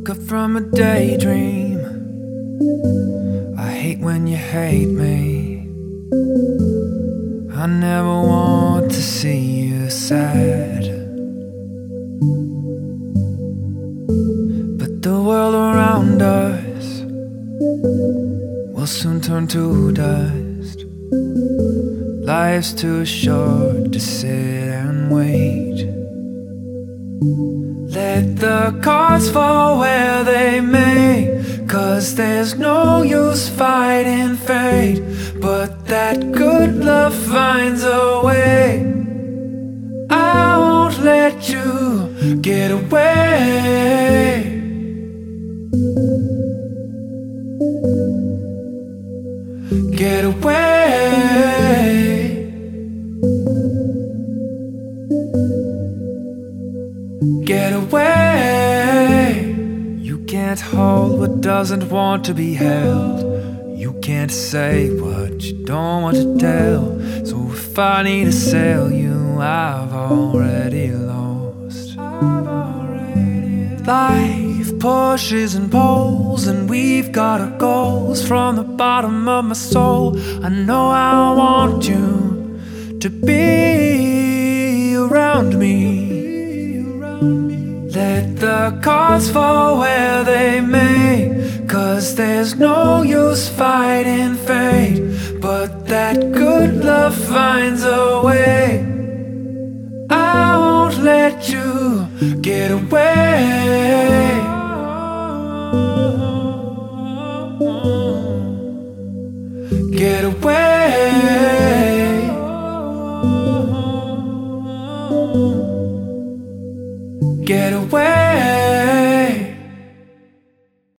up from a daydream. I hate when you hate me. I never want to see you sad, but the world around us will soon turn to dust. Life's too short to sit and wait. Let the cards fall where they may, 'cause there's no use fighting fate. But that good love finds a way. I won't let you get away. Get away. Get away. You can't hold what doesn't want to be held. You can't say what you don't want to tell. So if I need to sail you, I've already lost. Life pushes and pulls, and we've got our goals. From the bottom of my soul, I know I want you to be around me. Let the cards fall where they may, 'cause there's no use fighting fate. But that good love finds a way.